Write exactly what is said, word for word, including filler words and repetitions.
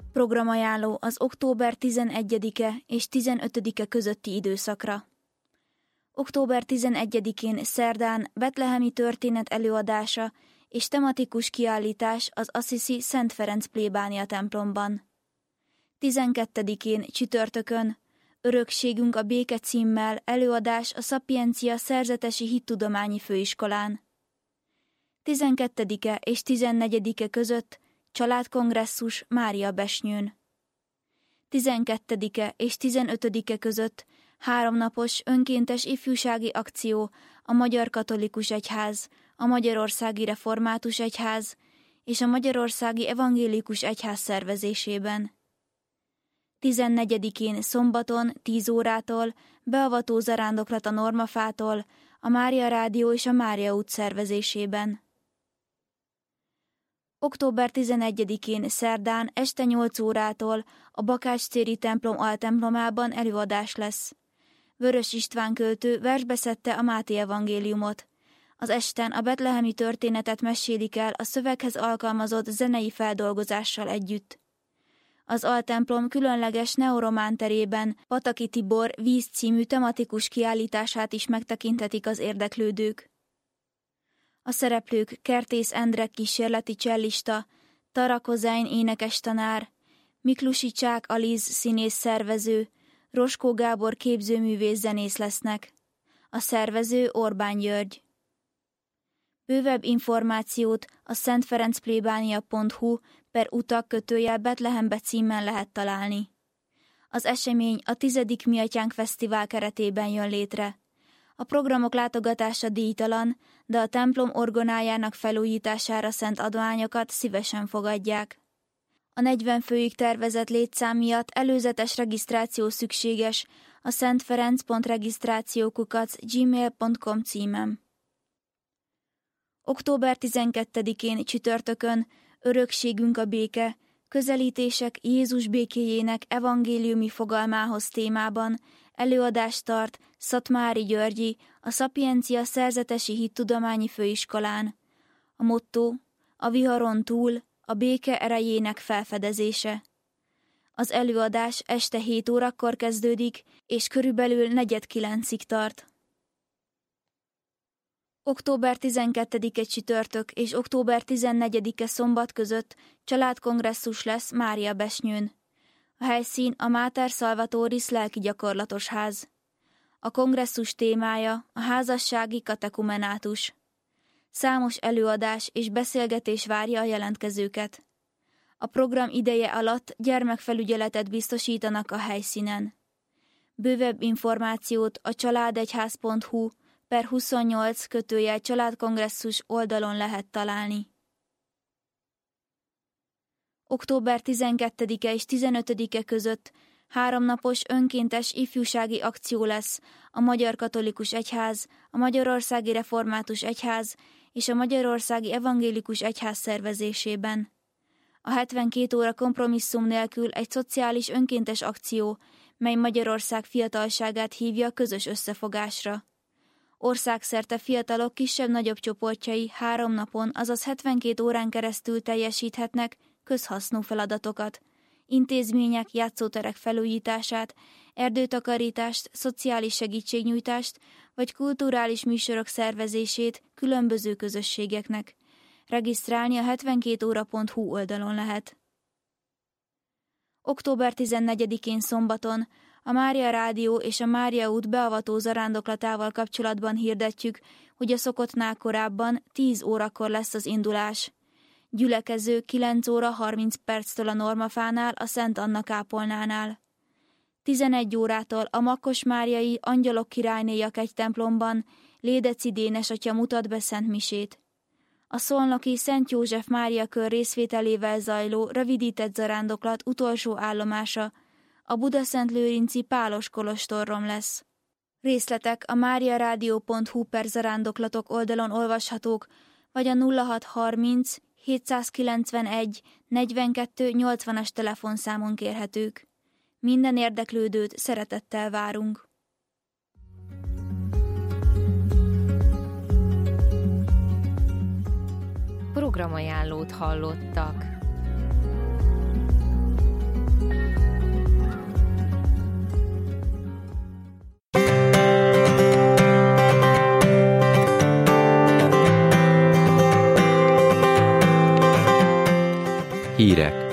Programajánló az október tizenegyedike és tizenötödike közötti időszakra. október tizenegyedikén szerdán betlehemi történet előadása és tematikus kiállítás az Assisi Szent Ferenc plébánia templomban. tizenkettedikén csütörtökön Örökségünk a béke címmel előadás a Szapiencia Szerzetesi Hittudományi Főiskolán. tizenkettedike és tizennegyedike között családkongresszus Máriabesnyőn. tizenkettedike és tizenötödike között háromnapos önkéntes ifjúsági akció a Magyar Katolikus Egyház, a Magyarországi Református Egyház és a Magyarországi Evangélikus Egyház szervezésében. tizennegyedikén szombaton tíz órától beavató zarándoklat a Normafától, a Mária Rádió és a Mária út szervezésében. október tizenegyedikén szerdán este nyolc órától a Bakács-téri templom altemplomában előadás lesz. Vörös István költő versbe szedte a Máté evangéliumot. Az esten a betlehemi történetet mesélik el a szöveghez alkalmazott zenei feldolgozással együtt. Az altemplom különleges neoromán terében Pataki Tibor Víz című tematikus kiállítását is megtekinthetik az érdeklődők. A szereplők Kertész Endre kísérleti csellista, Tara Kozány énekestanár, Miklusi Csák Aliz színész szervező, Roskó Gábor képzőművész zenész lesznek. A szervező Orbán György. Bővebb információt a szentferencplébánia pont hu per utak kötőjel Betlehembe címen lehet találni. Az esemény a tizedik Mi Atyánk Fesztivál keretében jön létre. A programok látogatása díjtalan, de a templom orgonájának felújítására szánt adományokat szívesen fogadják. A negyven főig tervezett létszám miatt előzetes regisztráció szükséges a szentferenc pont regisztráció kukac gmail pont com címem. október tizenkettedikén csütörtökön Örökségünk a béke, közelítések Jézus békéjének evangéliumi fogalmához témában előadást tart Szatmári Györgyi a Szapiencia Szerzetesi Hittudományi Főiskolán. A motto: a viharon túl, a béke erejének felfedezése. Az előadás este hét órakor kezdődik, és körülbelül negyed kilencig tart. október tizenkettedike csütörtök és október tizennegyedike szombat között családkongresszus lesz Máriabesnyőn. A helyszín a Máter Salvatoris lelki gyakorlatos ház. A kongresszus témája a házassági katekumenátus. Számos előadás és beszélgetés várja a jelentkezőket. A program ideje alatt gyermekfelügyeletet biztosítanak a helyszínen. Bővebb információt a családegyház pont hu per huszonnyolc kötőjel családkongresszus oldalon lehet találni. október tizenkettedike és tizenötödike között háromnapos önkéntes ifjúsági akció lesz a Magyar Katolikus Egyház, a Magyarországi Református Egyház és a Magyarországi Evangélikus Egyház szervezésében. A hetvenkét óra kompromisszum nélkül egy szociális önkéntes akció, mely Magyarország fiatalságát hívja közös összefogásra. Országszerte fiatalok kisebb-nagyobb csoportjai három napon, azaz hetvenkét órán keresztül teljesíthetnek közhasznú feladatokat, intézmények, játszóterek felújítását, erdőtakarítást, szociális segítségnyújtást vagy kulturális műsorok szervezését különböző közösségeknek. Regisztrálni a hetvenkét óra pont hu oldalon lehet. október tizennegyedikén szombaton a Mária Rádió és a Mária út beavató zarándoklatával kapcsolatban hirdetjük, hogy a szokottnál korábban tíz órakor lesz az indulás. Gyülekező kilenc óra harminc perctől a Normafánál, a Szent Anna kápolnánál. tizenegy órától a Makkosmáriai Angyalok Királyné egy templomban Lédeci Dénes atya mutat be szentmisét. A szolnoki Szent József Mária kör részvételével zajló rövidített zarándoklat utolsó állomása a Budaszentlőrinci Pálos kolostorrom lesz. Részletek a máriarádió pont hu per zarándoklatok oldalon olvashatók, vagy a nulla hat harminc hétszázkilencvenegy negyvenkettő nyolcvanas telefonszámon kérhetők. Minden érdeklődőt szeretettel várunk. Programajánlót hallottak. Hírek